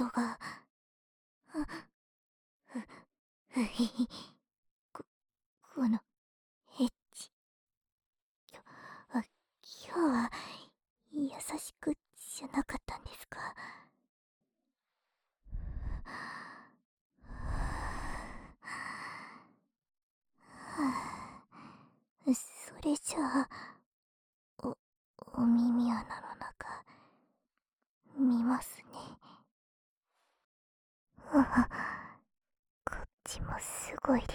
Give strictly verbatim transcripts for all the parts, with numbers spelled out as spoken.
が、ふ、ふひひ、こ、この、エッチ。きょ、あ、今日は、優しくじゃなかったんですか？はぁ、それじゃあ、お、お耳穴の中、見ますね。はは、こっちもすごいです。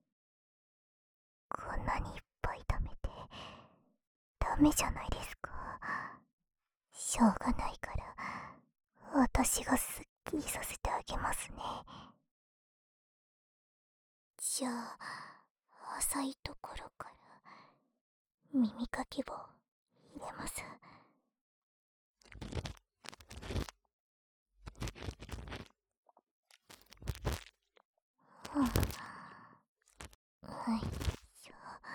こんなにいっぱい貯めて、ダメじゃないですか。しょうがないから、私がすっきりさせてあげますね。じゃあ、浅いところから耳かき棒入れます。うん、はいしょ。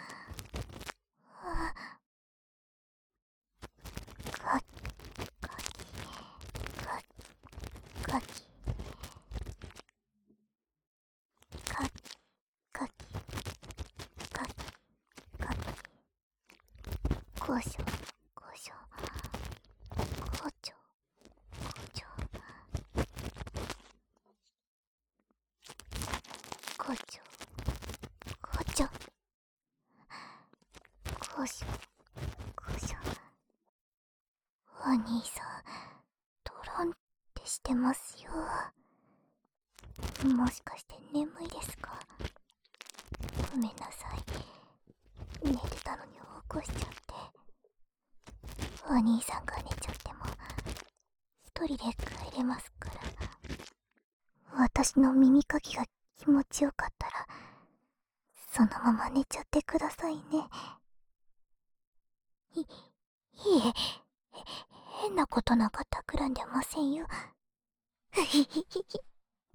あ、かきかきかきかきかきかきかきかき、こしょこしょ、こちょこちょ、こちょこちょ、こしょこしょ。お兄さん、トロンってしてますよ。もしかして眠いですか？ごめんなさい、寝てたのに起こしちゃって。お兄さんが寝ちゃっても一人で帰れますから。私の耳かきが気持ちよかったらそのまま寝ちゃってくださいね。い、いいえ、変なことなんか企んでませんよ。ふひひひひ。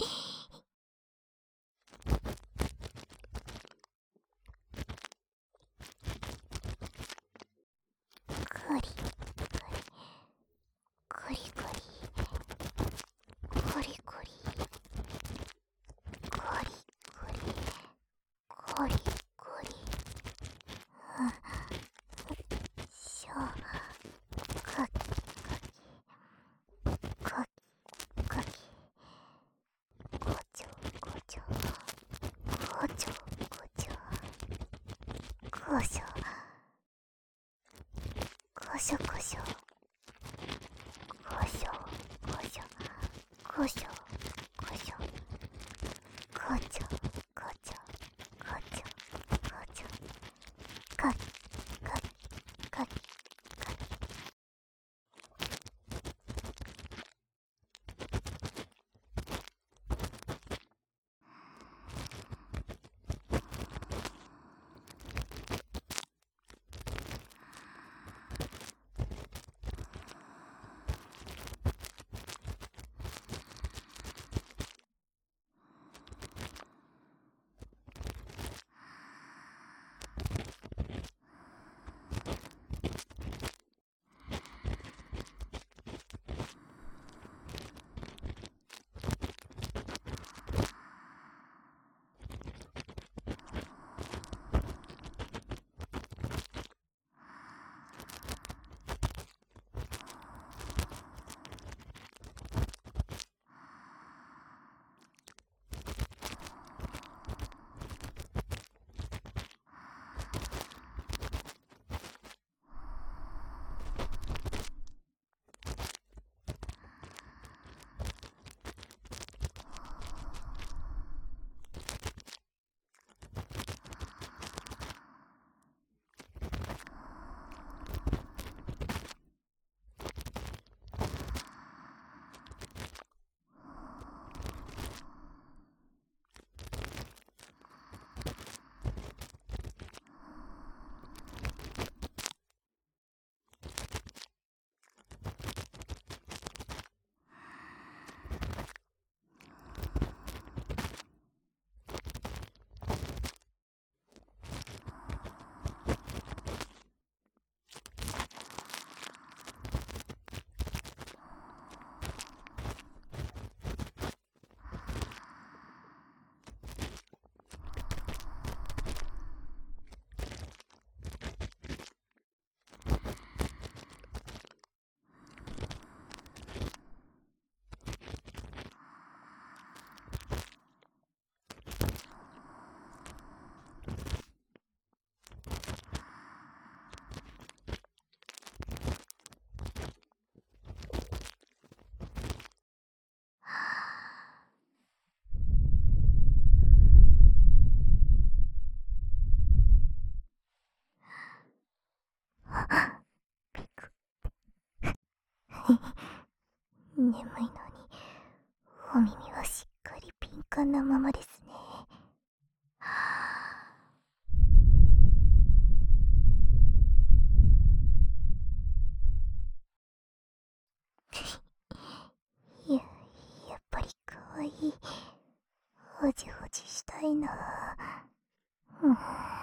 こりこりこりこりこりこりこりこりこりこり、しょ、かきかきかき、こちょこちょこちょこちょ、こしょこしょこしょこしょこしょこしょこしょ、こちょこちょこちょこちょ、かきかきかきかき。 お耳はしっかり敏感なままですね。や、やっぱりかわいい。ほじほじしたいな。うん。